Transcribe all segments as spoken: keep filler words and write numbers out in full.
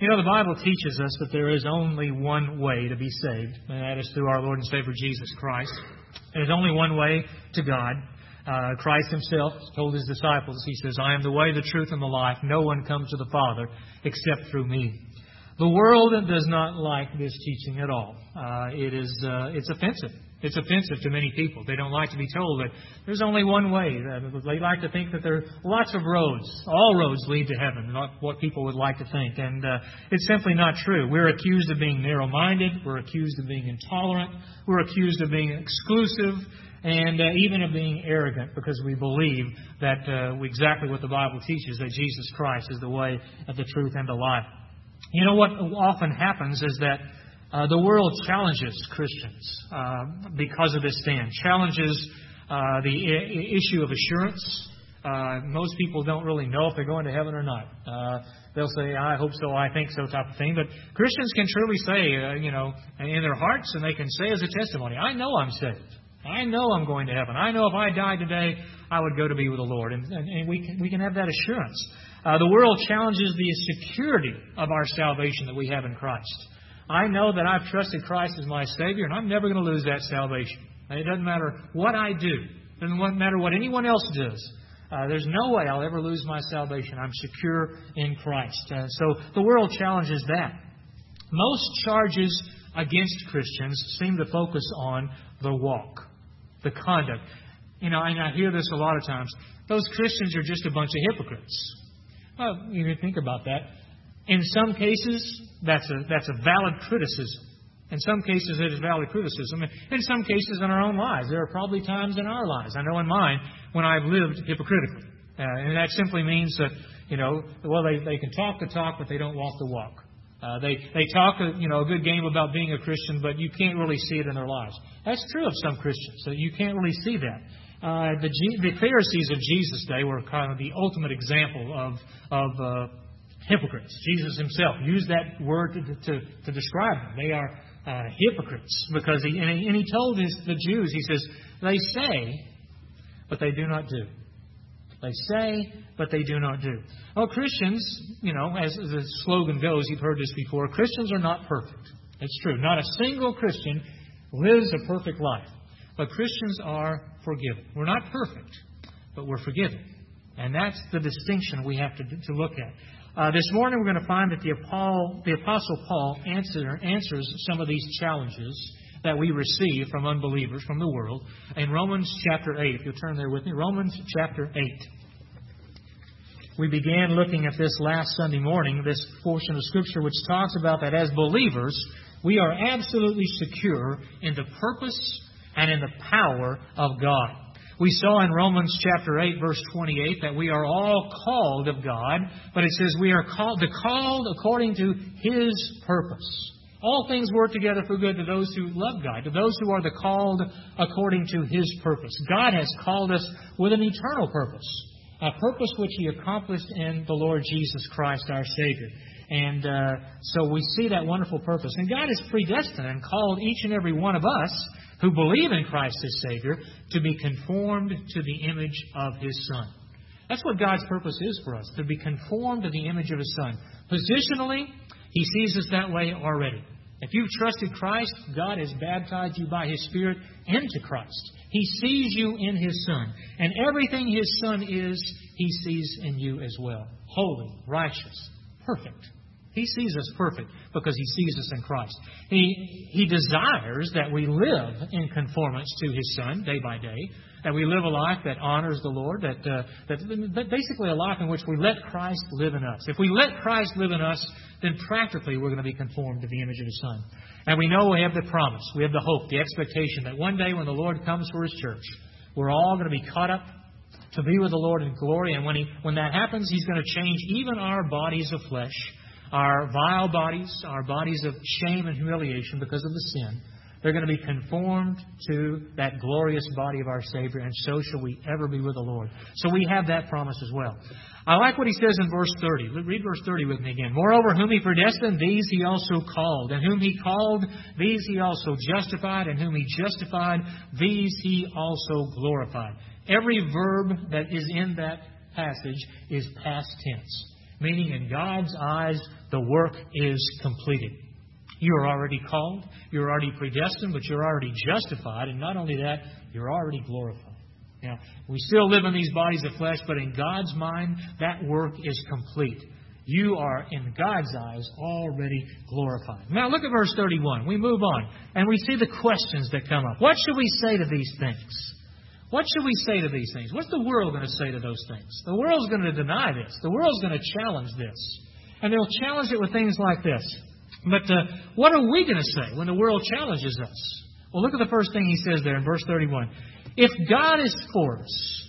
You know, the Bible teaches us that there is only one way to be saved, and that is through our Lord and Savior Jesus Christ. There's only one way to God. Uh, Christ Himself told His disciples, He says, I am the way, the truth, and the life. No one comes to the Father except through me. The world does not like this teaching at all. Uh, it is, uh, it's offensive. It's offensive to many people. They don't like to be told that there's only one way. They like to think that there are lots of roads. All roads lead to heaven, not what people would like to think. And uh, it's simply not true. We're accused of being narrow-minded. We're accused of being intolerant. We're accused of being exclusive. And uh, even of being arrogant, because we believe that uh, exactly what the Bible teaches, that Jesus Christ is the way, of the truth, and the life. You know what often happens is that uh, the world challenges Christians uh, because of this stand. Challenges uh, the I- issue of assurance. Uh, most people don't really know if they're going to heaven or not. Uh, they'll say, I hope so, I think so, type of thing. But Christians can truly say, uh, you know, in their hearts, and they can say as a testimony, I know I'm saved. I know I'm going to heaven. I know if I died today, I would go to be with the Lord. And, and, and we can, we can have that assurance. Uh, the world challenges the security of our salvation that we have in Christ. I know that I've trusted Christ as my Savior, and I'm never going to lose that salvation. And it doesn't matter what I do. It doesn't matter what anyone else does. Uh, there's no way I'll ever lose my salvation. I'm secure in Christ. Uh, so the world challenges that. Most charges against Christians seem to focus on the walk, the conduct. You know, and I hear this a lot of times. Those Christians are just a bunch of hypocrites. Well, you can think about that. In some cases, that's a that's a valid criticism. In some cases, it is valid criticism. In some cases, in our own lives, there are probably times in our lives. I know in mine when I've lived hypocritically, uh, and that simply means that you know, well, they they can talk the talk, but they don't walk the walk. Uh, they they talk a, you know a good game about being a Christian, but you can't really see it in their lives. That's true of some Christians. So you can't really see that. Uh, the the Pharisees of Jesus' day were kind of the ultimate example of of uh, hypocrites. Jesus Himself used that word to to, to describe them. They are uh, hypocrites because he and, he and he told his, the Jews. He says they say, but they do not do. They say, but they do not do. Well, Christians, you know, as the slogan goes, you've heard this before, Christians are not perfect. It's true. Not a single Christian lives a perfect life. But Christians are forgiven. We're not perfect, but we're forgiven. And that's the distinction we have to, to look at. Uh, this morning we're going to find that the, Paul, the Apostle Paul answer, answers some of these challenges that we receive from unbelievers, from the world, in Romans chapter eight. If you'll turn there with me, Romans chapter eight. We began looking at this last Sunday morning, this portion of Scripture which talks about that as believers, we are absolutely secure in the purpose and in the power of God. We saw in Romans chapter eight, verse twenty-eight, that we are all called of God, but it says we are called, the called according to His purpose. All things work together for good to those who love God, to those who are the called according to His purpose. God has called us with an eternal purpose, a purpose which He accomplished in the Lord Jesus Christ, our Savior. And uh, so we see that wonderful purpose. And God has predestined and called each and every one of us who believe in Christ as Savior to be conformed to the image of His Son. That's what God's purpose is for us, to be conformed to the image of His Son. Positionally, He sees us that way already. If you've trusted Christ, God has baptized you by His Spirit into Christ. He sees you in His Son. And everything His Son is, He sees in you as well. Holy, righteous, perfect. He sees us perfect because He sees us in Christ. He, he desires that we live in conformance to His Son day by day, that we live a life that honors the Lord, that, uh, that, that basically a life in which we let Christ live in us. If we let Christ live in us, then practically we're going to be conformed to the image of His Son. And we know we have the promise, we have the hope, the expectation that one day when the Lord comes for His church, we're all going to be caught up to be with the Lord in glory. And when, he, when that happens, He's going to change even our bodies of flesh, our vile bodies, our bodies of shame and humiliation because of the sin. They're going to be conformed to that glorious body of our Savior, and so shall we ever be with the Lord. So we have that promise as well. I like what he says in verse thirty. Read verse thirty with me again. Moreover, whom He predestined, these He also called. And whom He called, these He also justified. And whom He justified, these He also glorified. Every verb that is in that passage is past tense. Meaning, in God's eyes, the work is completed. You're already called, you're already predestined, but you're already justified. And not only that, you're already glorified. Now, we still live in these bodies of flesh, but in God's mind, that work is complete. You are, in God's eyes, already glorified. Now, look at verse thirty-one. We move on, and we see the questions that come up. What should we say to these things? What should we say to these things? What's the world going to say to those things? The world's going to deny this. The world's going to challenge this. And they'll challenge it with things like this. But uh, what are we going to say when the world challenges us? Well, look at the first thing he says there in verse thirty-one. If God is for us,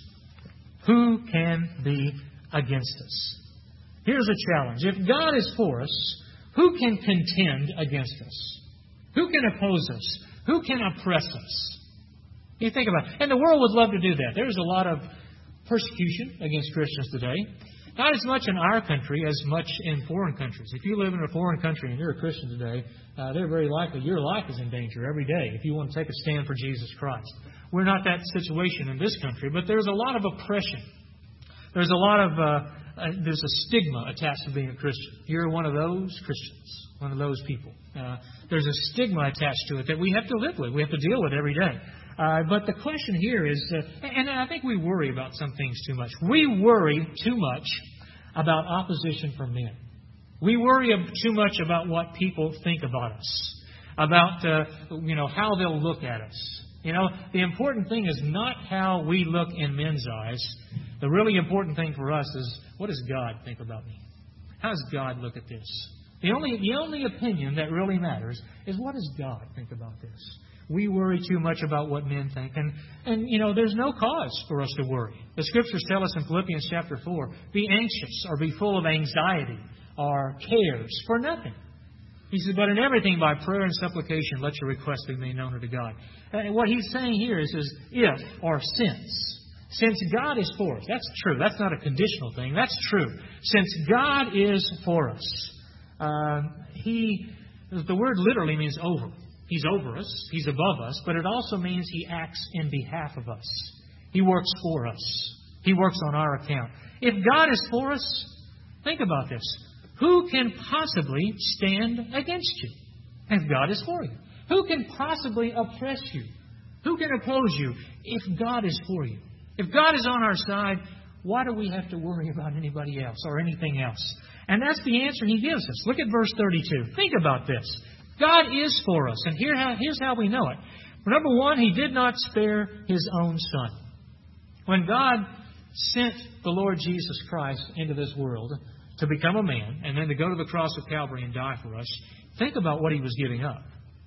who can be against us? Here's a challenge. If God is for us, who can contend against us? Who can oppose us? Who can oppress us? You think about it. And the world would love to do that. There's a lot of persecution against Christians today. Not as much in our country as much in foreign countries. If you live in a foreign country and you're a Christian today, uh, they're very likely your life is in danger every day if you want to take a stand for Jesus Christ. We're not that situation in this country, but there's a lot of oppression. There's a lot of uh, uh, there's a stigma attached to being a Christian. You're one of those Christians, one of those people. Uh, there's a stigma attached to it that we have to live with. We have to deal with every day. Uh, but the question here is, uh, and I think we worry about some things too much. We worry too much about opposition from men. We worry too much about what people think about us, about uh, you know how they'll look at us. You know, the important thing is not how we look in men's eyes. The really important thing for us is, what does God think about me? How does God look at this? The only the only opinion that really matters is, what does God think about this? We worry too much about what men think. And, and, you know, there's no cause for us to worry. The Scriptures tell us in Philippians chapter four, be anxious or be full of anxiety or cares for nothing. He says, but in everything by prayer and supplication, let your requests be made known unto God. And what he's saying here is, is if or since. Since God is for us. That's true. That's not a conditional thing. That's true. Since God is for us. Uh, he, the word literally means over. He's over us. He's above us. But it also means He acts in behalf of us. He works for us. He works on our account. If God is for us, think about this. Who can possibly stand against you if God is for you? Who can possibly oppress you? Who can oppose you if God is for you? If God is on our side, why do we have to worry about anybody else or anything else? And that's the answer He gives us. Look at verse thirty-two. Think about this. God is for us. And here how, here's how we know it. Number one, He did not spare His own Son. When God sent the Lord Jesus Christ into this world to become a man and then to go to the cross of Calvary and die for us, think about what He was giving up.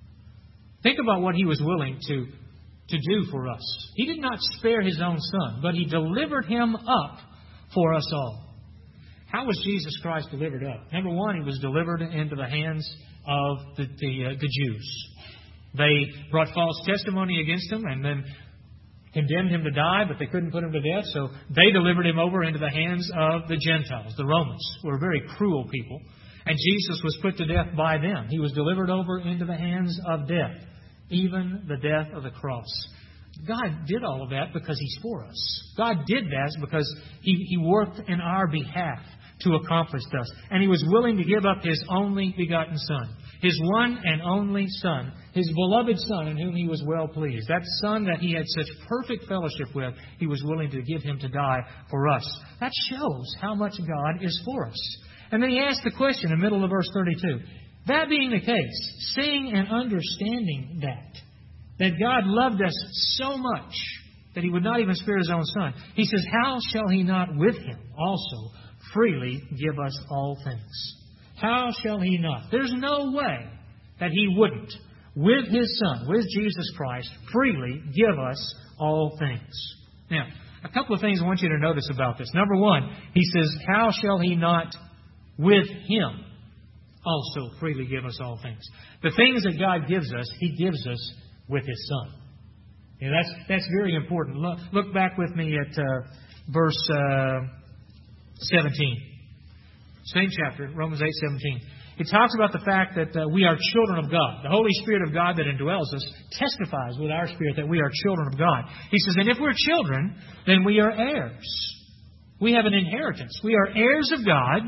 Think about what He was willing to, to do for us. He did not spare His own Son, but He delivered Him up for us all. How was Jesus Christ delivered up? Number one, He was delivered into the hands of the, the, uh, the Jews. They brought false testimony against Him and then condemned Him to die, but they couldn't put Him to death, so they delivered Him over into the hands of the Gentiles, the Romans, who were very cruel people. And Jesus was put to death by them. He was delivered over into the hands of death, even the death of the cross. God did all of that because He's for us. God did that because He, he worked in our behalf to accomplish this. And He was willing to give up His only begotten Son, His one and only Son, His beloved Son in whom He was well pleased. That Son that He had such perfect fellowship with, He was willing to give Him to die for us. That shows how much God is for us. And then He asked the question in the middle of verse thirty-two. That being the case, seeing and understanding that, that God loved us so much that He would not even spare His own Son, He says, how shall He not with Him also freely give us all things? How shall He not? There's no way that He wouldn't, with His Son, with Jesus Christ, freely give us all things. Now, a couple of things I want you to notice about this. Number one, He says, how shall He not with Him also freely give us all things? The things that God gives us, He gives us with His Son. Yeah, that's that's very important. Look, look back with me at uh, verse uh, seventeen. Same chapter, Romans eight seventeen. It talks about the fact that uh, we are children of God. The Holy Spirit of God that indwells us testifies with our spirit that we are children of God. He says, and if we're children, then we are heirs. We have an inheritance. We are heirs of God.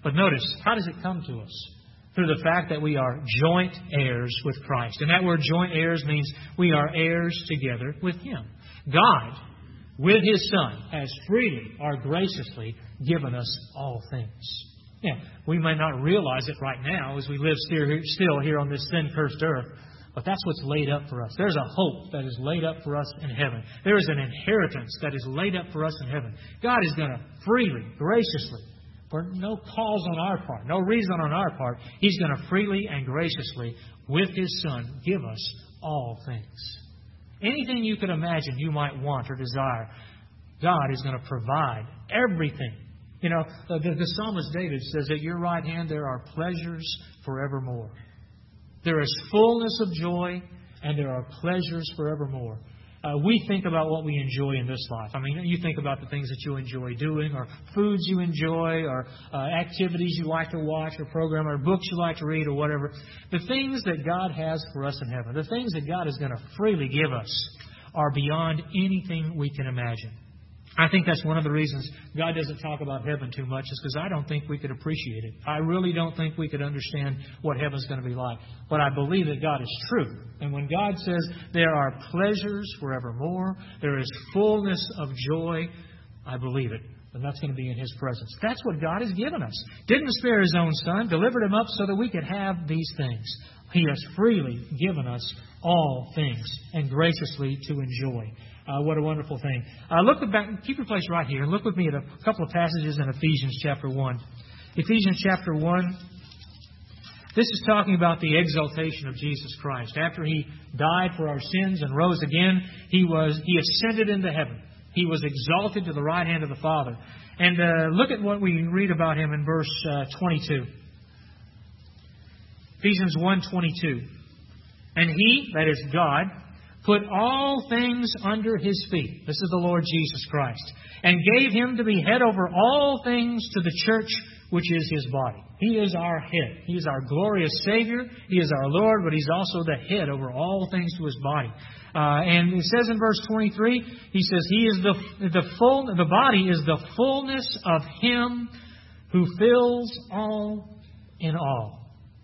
But notice, how does it come to us? Through the fact that we are joint heirs with Christ. And that word joint heirs means we are heirs together with Him. God, with His Son, has freely or graciously given us all things. Yeah, we may not realize it right now as we live still here on this sin, cursed earth, but that's what's laid up for us. There's a hope that is laid up for us in heaven. There is an inheritance that is laid up for us in heaven. God is going to freely, graciously, for no cause on our part, no reason on our part, He's going to freely and graciously, with His Son, give us all things. Anything you could imagine you might want or desire, God is going to provide everything. You know, the, the psalmist David says, at your right hand there are pleasures forevermore. There is fullness of joy, and there are pleasures forevermore. Uh, we think about what we enjoy in this life. I mean, you think about the things that you enjoy doing, or foods you enjoy, or uh, activities you like to watch, or program, or books you like to read, or whatever. The things that God has for us in heaven, the things that God is going to freely give us, are beyond anything we can imagine. I think that's one of the reasons God doesn't talk about heaven too much, is because I don't think we could appreciate it. I really don't think we could understand what heaven's going to be like. But I believe that God is true. And when God says there are pleasures forevermore, there is fullness of joy, I believe it. And that's going to be in His presence. That's what God has given us. Didn't spare His own Son, delivered Him up so that we could have these things. He has freely given us all things and graciously to enjoy. Uh, what a wonderful thing. Uh, look back, keep your place right here and look with me at a couple of passages in Ephesians chapter one. Ephesians chapter one. This is talking about the exaltation of Jesus Christ. After He died for our sins and rose again, He was He ascended into heaven. He was exalted to the right hand of the Father. And uh, look at what we read about Him in verse uh, twenty-two. Ephesians one twenty-two. And He, that is God, put all things under His feet. This is the Lord Jesus Christ. And gave Him to be head over all things to the church, which is His body. He is our head. He is our glorious Savior. He is our Lord, but He's also the head over all things to His body. Uh, and it says in verse twenty-three, He says, He is the the full. The body is the fullness of Him who fills all in all.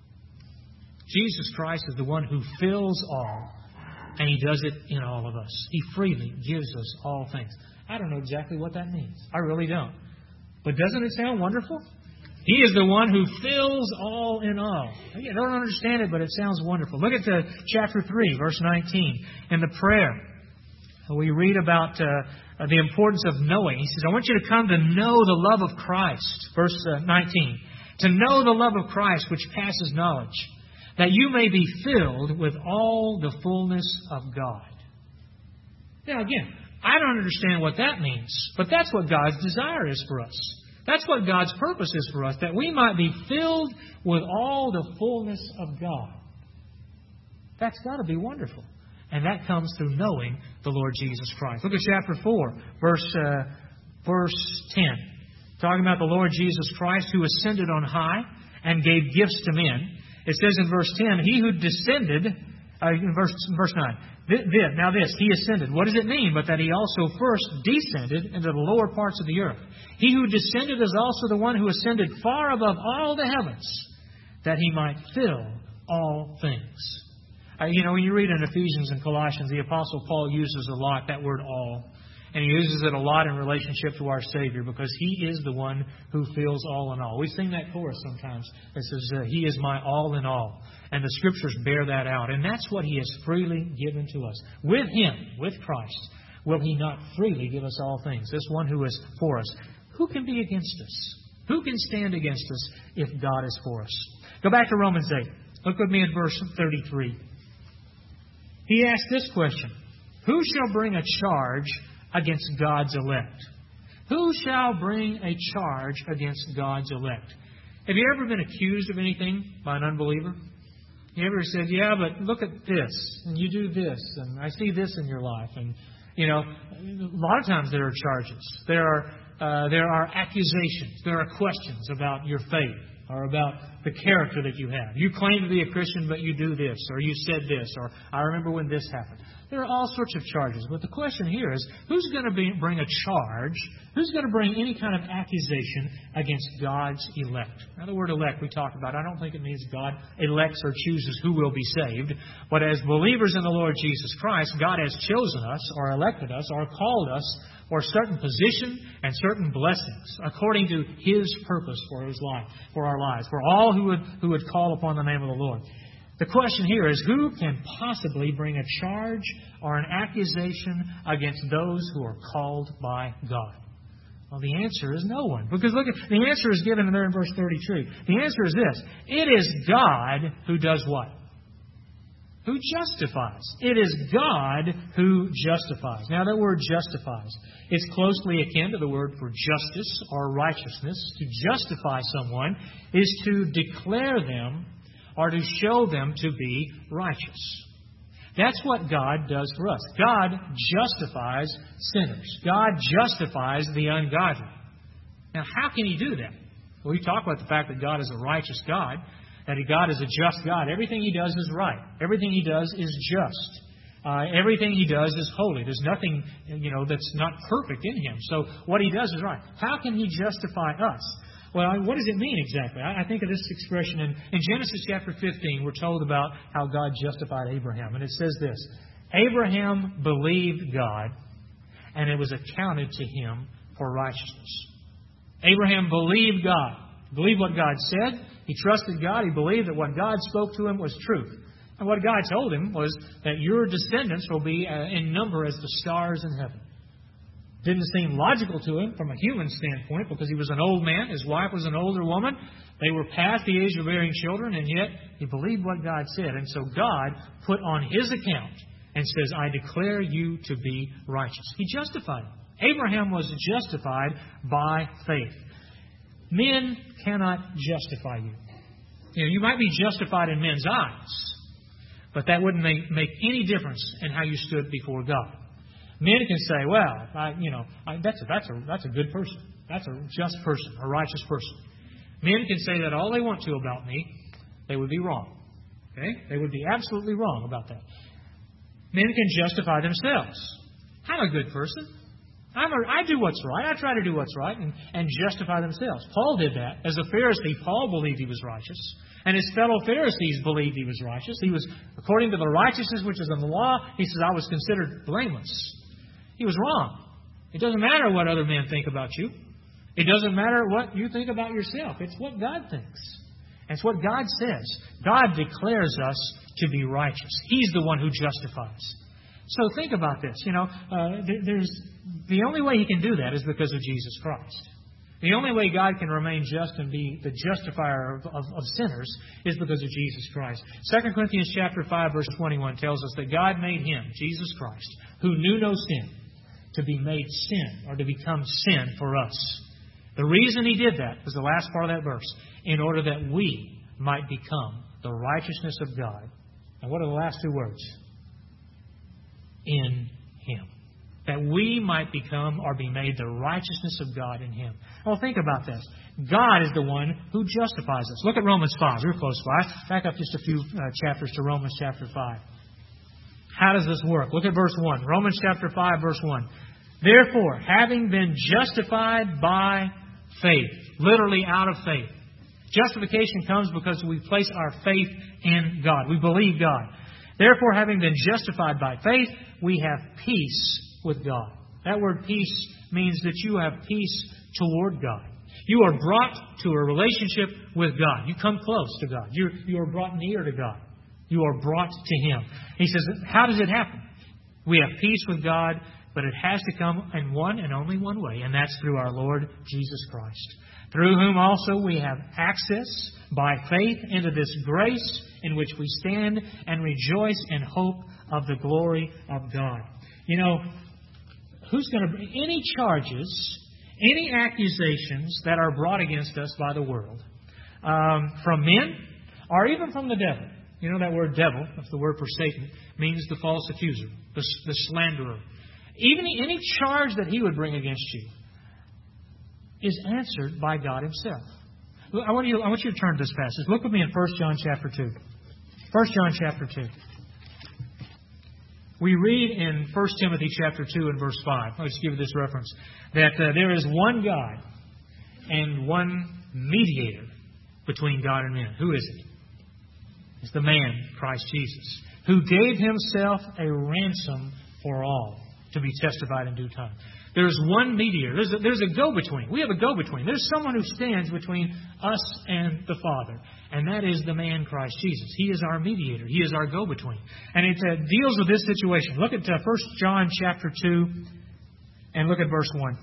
Jesus Christ is the one who fills all. And He does it in all of us. He freely gives us all things. I don't know exactly what that means. I really don't. But doesn't it sound wonderful? He is the one who fills all in all. I don't understand it, but it sounds wonderful. Look at the chapter three, verse nineteen. In the prayer, we read about uh, the importance of knowing. He says, I want you to come to know the love of Christ. Verse uh, nineteen. To know the love of Christ, which passes knowledge, that you may be filled with all the fullness of God. Now again, I don't understand what that means, but that's what God's desire is for us. That's what God's purpose is for us, that we might be filled with all the fullness of God. That's got to be wonderful. And that comes through knowing the Lord Jesus Christ. Look at chapter four, verse, uh, verse ten. Talking about the Lord Jesus Christ who ascended on high and gave gifts to men. It says in verse ten, He who descended, uh, in verse, verse nine, this, now this, He ascended. What does it mean? But that He also first descended into the lower parts of the earth. He who descended is also the one who ascended far above all the heavens, that He might fill all things. Uh, you know, when you read in Ephesians and Colossians, the Apostle Paul uses a lot that word all. And he uses it a lot in relationship to our Savior, because He is the one who fills all in all. We sing that chorus sometimes. It says, uh, He is my all in all. And the Scriptures bear that out. And that's what He has freely given to us. With Him, with Christ, will He not freely give us all things? This one who is for us. Who can be against us? Who can stand against us if God is for us? Go back to Romans eight. Look with me at verse thirty-three. He asked this question. Who shall bring a charge against God's elect? Who shall bring a charge against God's elect? Have you ever been accused of anything by an unbeliever? You ever said, yeah, but look at this, and you do this, and I see this in your life. And, you know, a lot of times there are charges. There are uh, there are accusations. There are questions about your faith or about the character that you have. You claim to be a Christian, but you do this, or you said this, or I remember when this happened. There are all sorts of charges. But the question here is, who's going to be, bring a charge? Who's going to bring any kind of accusation against God's elect? Now, the word elect we talked about, I don't think it means God elects or chooses who will be saved. But as believers in the Lord Jesus Christ, God has chosen us, or elected us, or called us for a certain position and certain blessings, according to His purpose for His life, for our lives, for all who would who would call upon the name of the Lord. The question here is, who can possibly bring a charge or an accusation against those who are called by God? Well, the answer is no one. Because look, at, the answer is given there in verse thirty-three. The answer is this. It is God who does what? Who justifies. It is God who justifies. Now, that word justifies, it's closely akin to the word for justice or righteousness. To justify someone is to declare them or to show them to be righteous. That's what God does for us. God justifies sinners. God justifies the ungodly. Now, how can He do that? Well, we talk about the fact that God is a righteous God, that God is a just God. Everything He does is right. Everything He does is just. Uh, everything He does is holy. There's nothing, you know, that's not perfect in Him. So what He does is right. How can He justify us? Well, what does it mean exactly? I think of this expression in, in Genesis chapter fifteen. We're told about how God justified Abraham. And it says this: Abraham believed God, and it was accounted to him for righteousness. Abraham believed God. Believed what God said. He trusted God. He believed that what God spoke to him was truth. And what God told him was that your descendants will be in number as the stars in heaven. Didn't seem logical to him from a human standpoint because he was an old man. His wife was an older woman. They were past the age of bearing children, and yet he believed what God said. And so God put on his account and says, I declare you to be righteous. He justified him. Abraham was justified by faith. Men cannot justify you. You know, you might be justified in men's eyes, but that wouldn't make, make any difference in how you stood before God. Men can say, well, I, you know, I, that's, a, that's, a, that's a good person. That's a just person, a righteous person. Men can say that all they want to about me. They would be wrong. Okay? They would be absolutely wrong about that. Men can justify themselves. I'm a good person. I'm a, I do what's right. I try to do what's right and, and justify themselves. Paul did that. As a Pharisee, Paul believed he was righteous. And his fellow Pharisees believed he was righteous. He was, according to the righteousness which is in the law, he says, I was considered blameless. He was wrong. It doesn't matter what other men think about you. It doesn't matter what you think about yourself. It's what God thinks. It's what God says. God declares us to be righteous. He's the one who justifies. So think about this. You know, uh, there's the only way He can do that is because of Jesus Christ. The only way God can remain just and be the justifier of, of, of sinners is because of Jesus Christ. Second Corinthians chapter five, verse twenty-one tells us that God made Him, Jesus Christ, who knew no sin, to be made sin or to become sin for us. The reason He did that was the last part of that verse, in order that we might become the righteousness of God. And what are the last two words? In Him. That we might become or be made the righteousness of God in Him. Well, think about this. God is the one who justifies us. Look at Romans five. You're close by. Back up just a few uh, chapters to Romans chapter five. How does this work? Look at verse one. Romans chapter five, verse one. Therefore, having been justified by faith, literally out of faith. Justification comes because we place our faith in God. We believe God. Therefore, having been justified by faith, we have peace with God. That word peace means that you have peace toward God. You are brought to a relationship with God. You come close to God. You're, you are brought near to God. You are brought to Him. He says, how does it happen? We have peace with God, but it has to come in one and only one way, and that's through our Lord Jesus Christ, through whom also we have access by faith into this grace in which we stand and rejoice in hope of the glory of God. You know, who's going to bring any charges, any accusations that are brought against us by the world, um, from men or even from the devil? You know that word devil, that's the word for Satan, means the false accuser, the, the slanderer. Even any charge that he would bring against you is answered by God Himself. I want you, I want you to turn to this passage. Look with me in First John chapter two. First John chapter two. We read in First Timothy chapter two and verse five, I'll just give you this reference, that uh, there is one God and one mediator between God and men. Who is it? It's the man, Christ Jesus, who gave Himself a ransom for all, to be testified in due time. There is one mediator. There's a, there's a go-between. We have a go-between. There's someone who stands between us and the Father. And that is the man Christ Jesus. He is our mediator. He is our go-between. And it uh, deals with this situation. Look at uh, First John chapter two and look at verse one.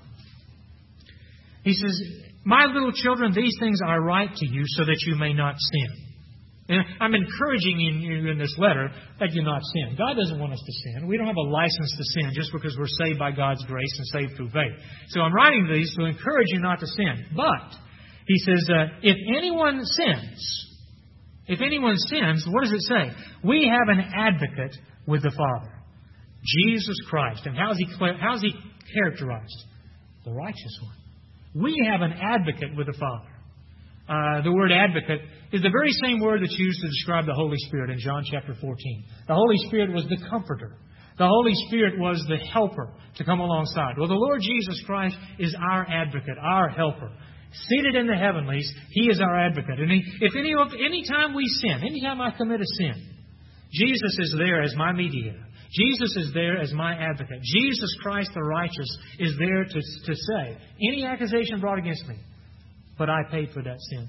He says, "My little children, these things I write to you so that you may not sin." And I'm encouraging you in this letter that you not sin. God doesn't want us to sin. We don't have a license to sin just because we're saved by God's grace and saved through faith. So I'm writing these to encourage you not to sin. But, he says, uh, if anyone sins, if anyone sins, what does it say? We have an advocate with the Father, Jesus Christ. And how's he, how's he characterized? The righteous one. We have an advocate with the Father. Uh, the word advocate is the very same word that's used to describe the Holy Spirit in John chapter fourteen. The Holy Spirit was the comforter. The Holy Spirit was the helper to come alongside. Well, the Lord Jesus Christ is our advocate, our helper. Seated in the heavenlies, He is our advocate. And he, if any any time we sin, any time I commit a sin, Jesus is there as my mediator. Jesus is there as my advocate. Jesus Christ the righteous is there to, to say, any accusation brought against me, but I paid for that sin.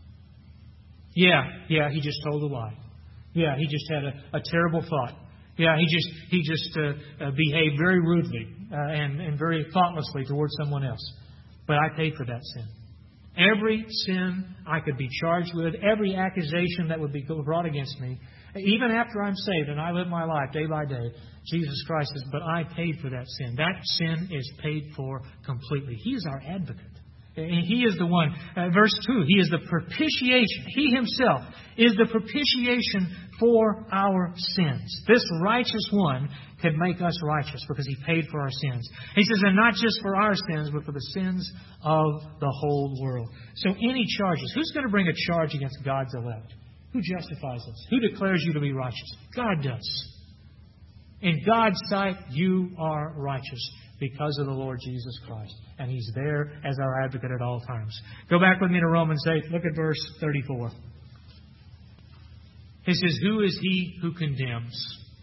Yeah, yeah, he just told a lie. Yeah, he just had a, a terrible thought. Yeah, he just he just uh, uh, behaved very rudely uh, and, and very thoughtlessly towards someone else. But I paid for that sin. Every sin I could be charged with, every accusation that would be brought against me, even after I'm saved and I live my life day by day, Jesus Christ says, but I paid for that sin. That sin is paid for completely. He is our advocate. And He is the one. Uh, verse two, He is the propitiation. He Himself is the propitiation for our sins. This righteous one could make us righteous because He paid for our sins. He says, and not just for our sins, but for the sins of the whole world. So any charges, who's going to bring a charge against God's elect? Who justifies us? Who declares you to be righteous? God does. In God's sight, you are righteous because of the Lord Jesus Christ. And He's there as our advocate at all times. Go back with me to Romans eight. Look at verse thirty-four. He says, who is He who condemns?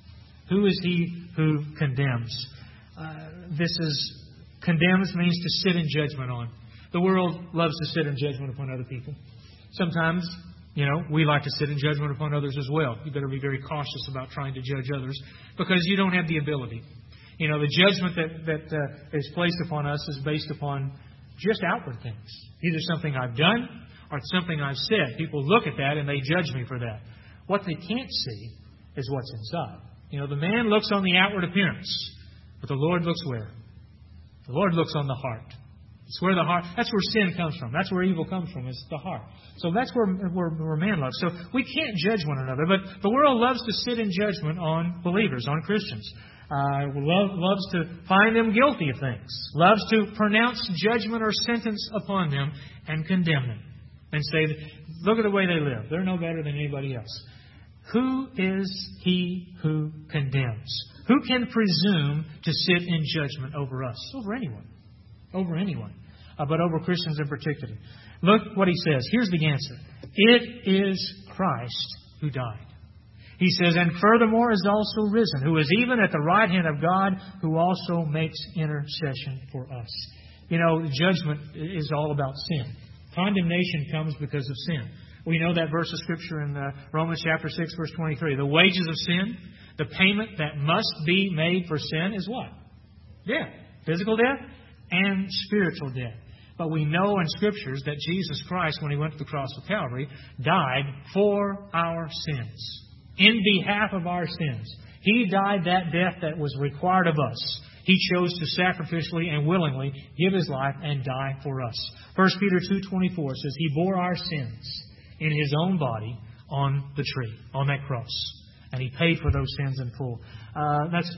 Who is He who condemns? Uh, this is, condemns means to sit in judgment on. The world loves to sit in judgment upon other people. Sometimes, you know, we like to sit in judgment upon others as well. You better be very cautious about trying to judge others because you don't have the ability. You know, the judgment that, that uh, is placed upon us is based upon just outward things. Either something I've done or something I've said. People look at that and they judge me for that. What they can't see is what's inside. You know, the man looks on the outward appearance, but the Lord looks where? The Lord looks on the heart. It's where the heart, that's where sin comes from. That's where evil comes from, is the heart. So that's where, where, where man loves. So we can't judge one another, but the world loves to sit in judgment on believers, on Christians. Uh, love, loves to find them guilty of things. Loves to pronounce judgment or sentence upon them and condemn them. And say, look at the way they live. They're no better than anybody else. Who is He who condemns? Who can presume to sit in judgment over us? Over anyone. Over anyone. Uh, but over Christians in particular. Look what he says. Here's the answer. It is Christ who died. He says, and furthermore is also risen, who is even at the right hand of God, who also makes intercession for us. You know, judgment is all about sin. Condemnation comes because of sin. We know that verse of Scripture in uh, Romans chapter six, verse twenty-three. The wages of sin, the payment that must be made for sin is what? Death. Physical death and spiritual death. But we know in Scriptures that Jesus Christ, when He went to the cross of Calvary, died for our sins. In behalf of our sins. He died that death that was required of us. He chose to sacrificially and willingly give His life and die for us. First Peter two twenty-four says, He bore our sins in His own body on the tree, on that cross. and He paid for those sins in full. Uh, that's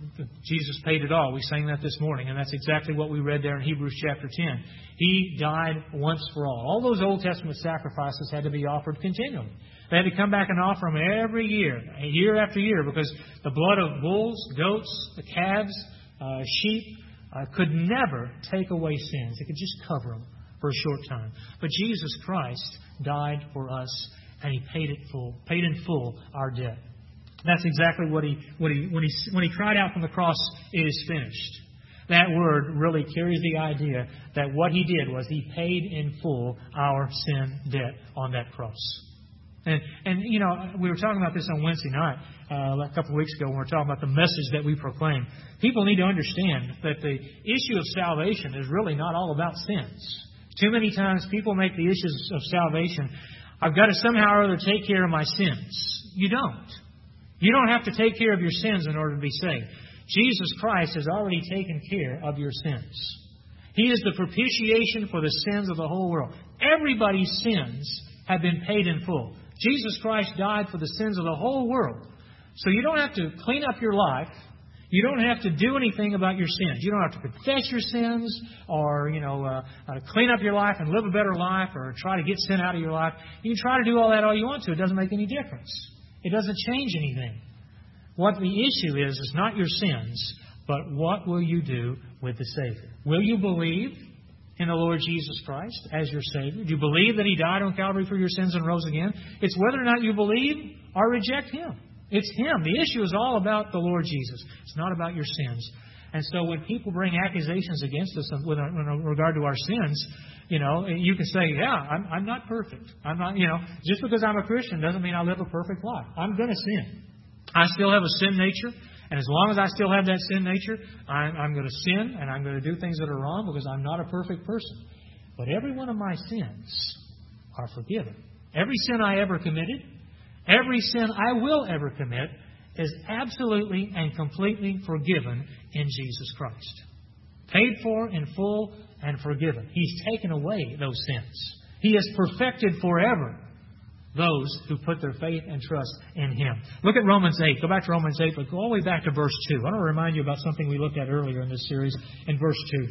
Jesus paid it all. We sang that this morning, and that's exactly what we read there in Hebrews chapter ten. He died once for all. All those Old Testament sacrifices had to be offered continually. They had to come back and offer them every year, year after year, because the blood of bulls, goats, the calves, uh, sheep uh, could never take away sins. It could just cover them for a short time. But Jesus Christ died for us, and He paid it full, paid in full our debt. That's exactly what he, what he, when he, when he cried out from the cross, "It is finished." That word really carries the idea that what He did was He paid in full our sin debt on that cross. And, and you know, we were talking about this on Wednesday night, uh, a couple of weeks ago, when we were talking about the message that we proclaim. People need to understand that the issue of salvation is really not all about sins. Too many times people make the issues of salvation, I've got to somehow or other take care of my sins. You don't. You don't have to take care of your sins in order to be saved. Jesus Christ has already taken care of your sins. He is the propitiation for the sins of the whole world. Everybody's sins have been paid in full. Jesus Christ died for the sins of the whole world. So you don't have to clean up your life. You don't have to do anything about your sins. You don't have to confess your sins or, you know, uh, uh, clean up your life and live a better life or try to get sin out of your life. You can try to do all that all you want to. It doesn't make any difference. It doesn't change anything. What the issue is, is not your sins, but what will you do with the Savior? Will you believe in the Lord Jesus Christ as your Savior? Do you believe that He died on Calvary for your sins and rose again? It's whether or not you believe or reject Him. It's Him. The issue is all about the Lord Jesus. It's not about your sins. And so when people bring accusations against us with regard to our sins, you know, you can say, yeah, I'm, I'm not perfect. I'm not, you know, just because I'm a Christian doesn't mean I live a perfect life. I'm going to sin. I still have a sin nature. And as long as I still have that sin nature, I'm, I'm going to sin and I'm going to do things that are wrong because I'm not a perfect person. But every one of my sins are forgiven. Every sin I ever committed, every sin I will ever commit is absolutely and completely forgiven in Jesus Christ. Paid for in full and forgiven. He's taken away those sins. He has perfected forever those who put their faith and trust in Him. Look at Romans eight. Go back to Romans eight, but go all the way back to verse two. I want to remind you about something we looked at earlier in this series in verse two.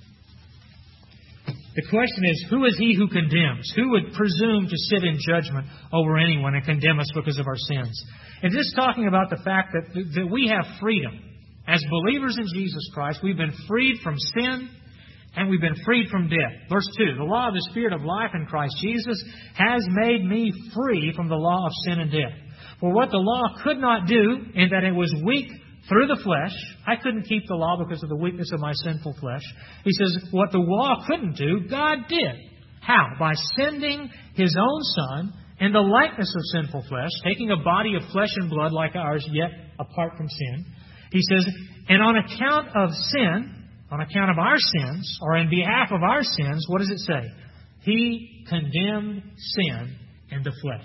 The question is, who is he who condemns? Who would presume to sit in judgment over anyone and condemn us because of our sins? And this is talking about the fact that, that we have freedom. As believers in Jesus Christ, we've been freed from sin and we've been freed from death. Verse two, the law of the Spirit of life in Christ Jesus has made me free from the law of sin and death. For what the law could not do, in that it was weak through the flesh, I couldn't keep the law because of the weakness of my sinful flesh. He says, what the law couldn't do, God did. How? By sending His own Son in the likeness of sinful flesh, taking a body of flesh and blood like ours, yet apart from sin. He says, and on account of sin, on account of our sins, or in behalf of our sins, what does it say? He condemned sin in the flesh.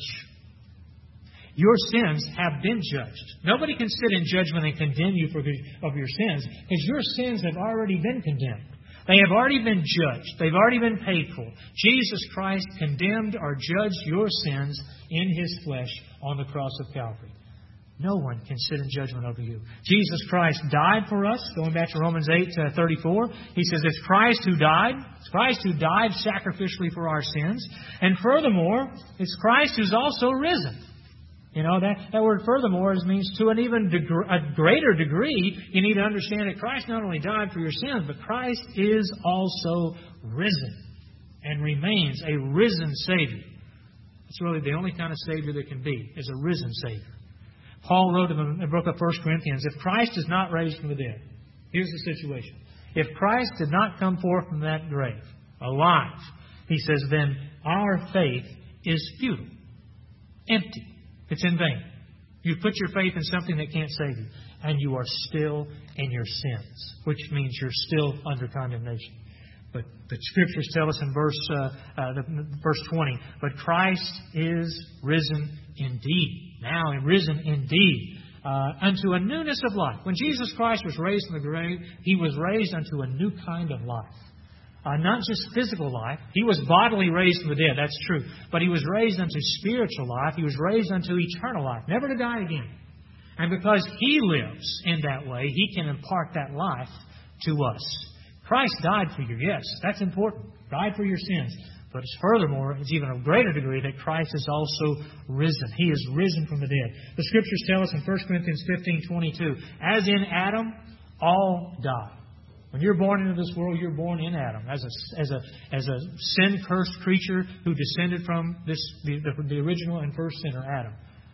Your sins have been judged. Nobody can sit in judgment and condemn you for of your sins, because your sins have already been condemned. They have already been judged. They've already been paid for. Jesus Christ condemned or judged your sins in His flesh on the cross of Calvary. No one can sit in judgment over you. Jesus Christ died for us. Going back to Romans eight thirty-four, He says it's Christ who died. It's Christ who died sacrificially for our sins. And furthermore, it's Christ who's also risen. You know, that, that word furthermore means to an even deg- a greater degree, you need to understand that Christ not only died for your sins, but Christ is also risen and remains a risen Savior. It's really the only kind of Savior there can be, is a risen Savior. Paul wrote in the book of First Corinthians, if Christ is not raised from the dead, here's the situation. If Christ did not come forth from that grave alive, he says, then our faith is futile, empty. It's in vain. You've put your faith in something that can't save you, and you are still in your sins, which means you're still under condemnation. But the Scriptures tell us in verse uh, uh, the, verse twenty, but Christ is risen indeed. Now risen indeed uh, unto a newness of life. When Jesus Christ was raised from the grave, He was raised unto a new kind of life. Uh, not just physical life. He was bodily raised from the dead, that's true. But He was raised unto spiritual life. He was raised unto eternal life, never to die again. And because He lives in that way, He can impart that life to us. Christ died for you, yes, that's important. Died for your sins. But it's furthermore, it's even a greater degree that Christ is also risen. He is risen from the dead. The Scriptures tell us in First Corinthians fifteen twenty-two, as in Adam, all die. When you're born into this world, you're born in Adam, as a, as a, as a sin-cursed creature who descended from this the, the, the original and first sinner, Adam.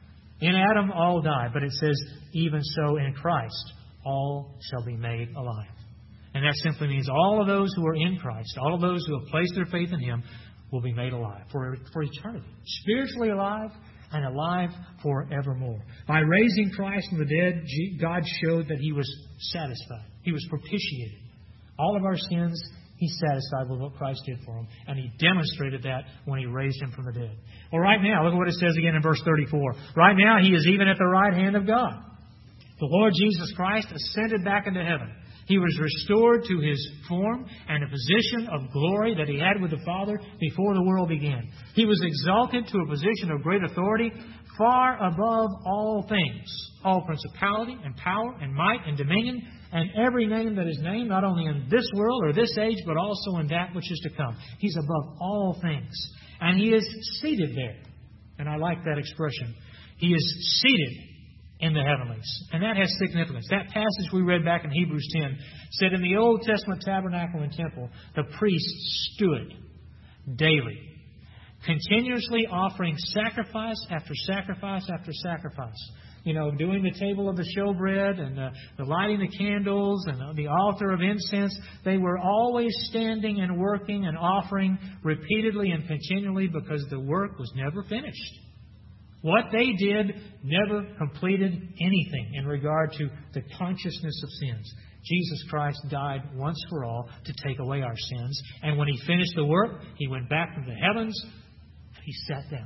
In Adam, all die. But it says, even so in Christ, all shall be made alive. And that simply means all of those who are in Christ, all of those who have placed their faith in Him, will be made alive for, for eternity. Spiritually alive and alive forevermore. By raising Christ from the dead, God showed that He was satisfied. He was propitiated. All of our sins, He's satisfied with what Christ did for Him. And He demonstrated that when He raised Him from the dead. Well, right now, look at what it says again in verse thirty-four. Right now, He is even at the right hand of God. The Lord Jesus Christ ascended back into heaven. He was restored to His form and a position of glory that He had with the Father before the world began. He was exalted to a position of great authority far above all things, all principality and power and might and dominion and every name that is named, not only in this world or this age, but also in that which is to come. He's above all things. And He is seated there. And I like that expression. He is seated in the heavenlies. And that has significance. That passage we read back in Hebrews ten said in the Old Testament tabernacle and temple, the priest stood daily, continuously offering sacrifice after sacrifice after sacrifice. You know, doing the table of the showbread and uh, the lighting the candles and uh, the altar of incense. They were always standing and working and offering repeatedly and continually because the work was never finished. What they did never completed anything in regard to the consciousness of sins. Jesus Christ died once for all to take away our sins. And when He finished the work, He went back from the heavens and He sat down.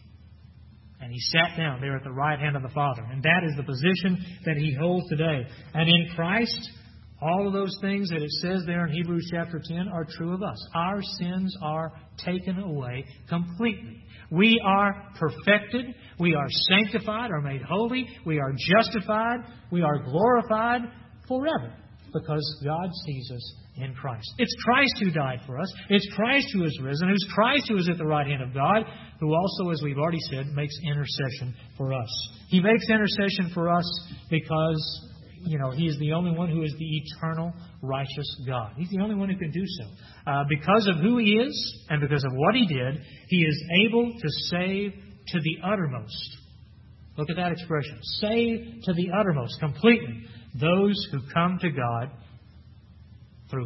And He sat down there at the right hand of the Father. And that is the position that He holds today. And in Christ, all of those things that it says there in Hebrews chapter ten are true of us. Our sins are taken away completely. We are perfected. We are sanctified or made holy. We are justified. We are glorified forever because God sees us in Christ. It's Christ who died for us. It's Christ who is risen. It's Christ who is at the right hand of God, who also, as we've already said, makes intercession for us. He makes intercession for us because, you know, He is the only one who is the eternal, righteous God. He's the only one who can do so. Uh, because of who He is and because of what He did, He is able to save to the uttermost. Look at that expression. Save to the uttermost, completely, those who come to God through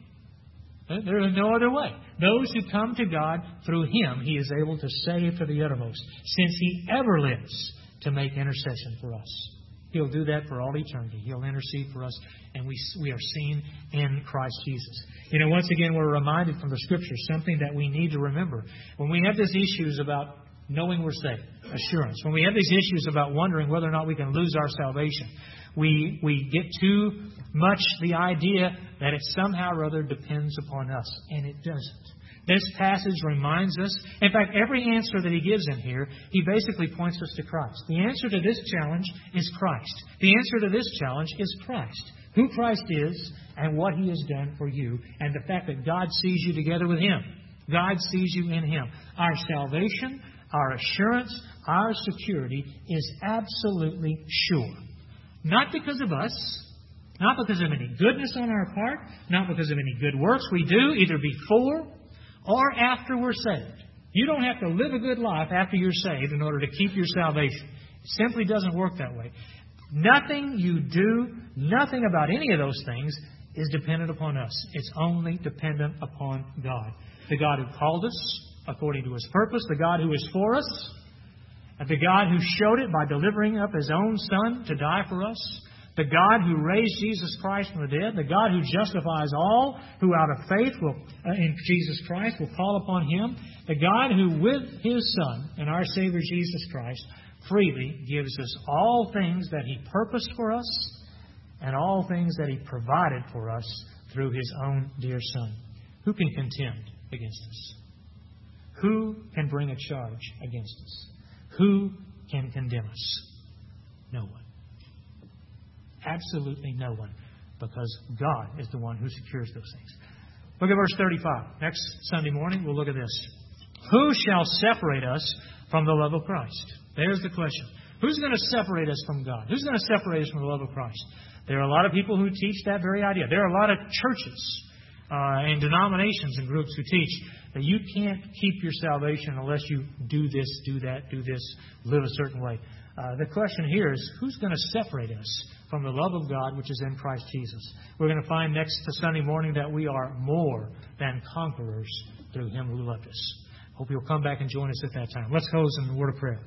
Him. There is no other way. Those who come to God through Him, He is able to save to the uttermost, since He ever lives to make intercession for us. He'll do that for all eternity. He'll intercede for us, and we we are seen in Christ Jesus. You know, once again, we're reminded from the Scriptures something that we need to remember. When we have these issues about knowing we're saved, assurance, when we have these issues about wondering whether or not we can lose our salvation, we we get too much the idea that it somehow or other depends upon us, and it doesn't. This passage reminds us, in fact, every answer that he gives in here, he basically points us to Christ. The answer to this challenge is Christ. The answer to this challenge is Christ. Who Christ is and what He has done for you, and the fact that God sees you together with Him. God sees you in Him. Our salvation, our assurance, our security is absolutely sure. Not because of us, not because of any goodness on our part, not because of any good works we do, either before or after we're saved. You don't have to live a good life after you're saved in order to keep your salvation. It simply doesn't work that way. Nothing you do, nothing about any of those things is dependent upon us. It's only dependent upon God. The God who called us according to His purpose, the God who is for us, and the God who showed it by delivering up His own Son to die for us, the God who raised Jesus Christ from the dead, the God who justifies all who out of faith will, uh, in Jesus Christ will call upon Him, the God who with His Son and our Savior Jesus Christ freely gives us all things that He purposed for us and all things that He provided for us through His own dear Son. Who can contend against us? Who can bring a charge against us? Who can condemn us? No one. Absolutely no one. Because God is the one who secures those things. Look at verse thirty-five. Next Sunday morning, we'll look at this. Who shall separate us from the love of Christ? There's the question. Who's going to separate us from God? Who's going to separate us from the love of Christ? There are a lot of people who teach that very idea. There are a lot of churches uh, and denominations and groups who teach that you can't keep your salvation unless you do this, do that, do this, live a certain way. Uh, the question here is, who's going to separate us from the love of God which is in Christ Jesus? We're going to find next Sunday morning that we are more than conquerors through Him who loved us. Hope you'll come back and join us at that time. Let's close in the word of prayer.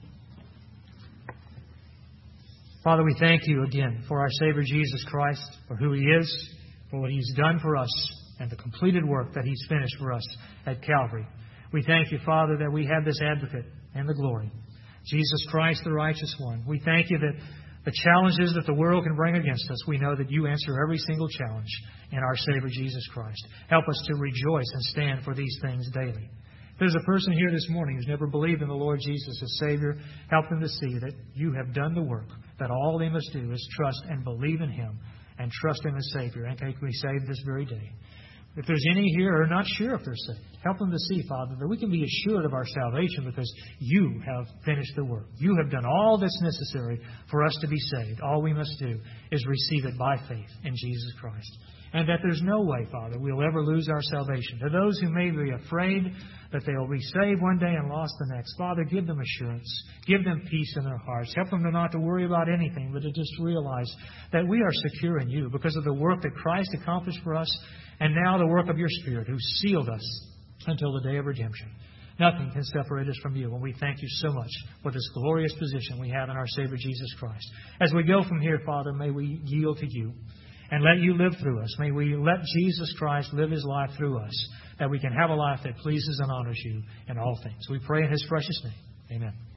Father, we thank You again for our Savior Jesus Christ, for who He is, for what He's done for us, and the completed work that He's finished for us at Calvary. We thank You, Father, that we have this advocate and the glory, Jesus Christ, the righteous one. We thank You that the challenges that the world can bring against us, we know that You answer every single challenge in our Savior Jesus Christ. Help us to rejoice and stand for these things daily. If there's a person here this morning who's never believed in the Lord Jesus as Savior, help them to see that You have done the work, that all they must do is trust and believe in Him and trust Him as Savior and can be saved this very day. If there's any here who are not sure if they're saved, help them to see, Father, that we can be assured of our salvation because You have finished the work. You have done all that's necessary for us to be saved. All we must do is receive it by faith in Jesus Christ. And that there's no way, Father, we'll ever lose our salvation. To those who may be afraid that they will be saved one day and lost the next, Father, give them assurance. Give them peace in their hearts. Help them to not to worry about anything, but to just realize that we are secure in You because of the work that Christ accomplished for us, and now the work of Your Spirit who sealed us until the day of redemption. Nothing can separate us from You, and we thank You so much for this glorious position we have in our Savior Jesus Christ. As we go from here, Father, may we yield to You and let You live through us. May we let Jesus Christ live His life through us, that we can have a life that pleases and honors You in all things. We pray in His precious name. Amen.